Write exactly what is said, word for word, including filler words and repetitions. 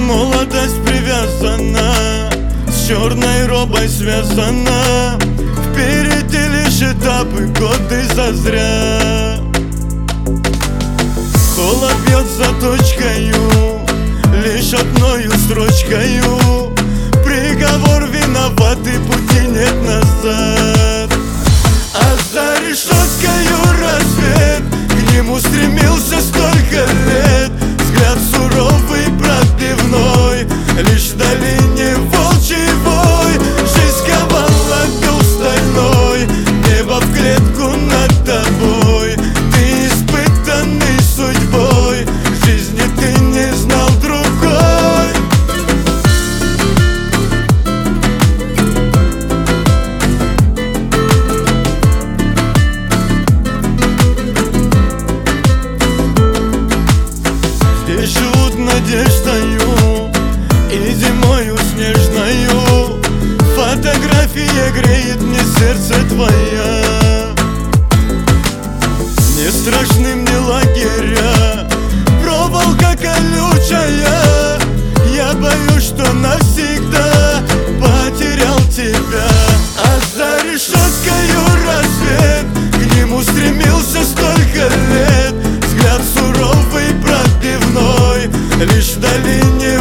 Молодость привязана, с черной робой связана. Впереди лишь этапы, годы зазря. Холод бьет за точкою, лишь одною строчкою. Приговор виноватый, пути нет назад. А за решеткою рассвет, к нему стремился столько лет. Взгляд суровый, пробивной, лишь в долине волчий вой. Жизнь ковала дух стальной, небо в клетку над тобой. Ты испытанный судьбой, в жизни ты не знал другой. Здесь живут надеждою и зимою снежною. Фотография греет мне сердце твоя. Не страшны мне лагеря, проволока колючая. Я боюсь, что навсегда потерял тебя. А за решеткою рассвет, к нему стремился столько лет. Взгляд суровый, пробивной, лишь в долине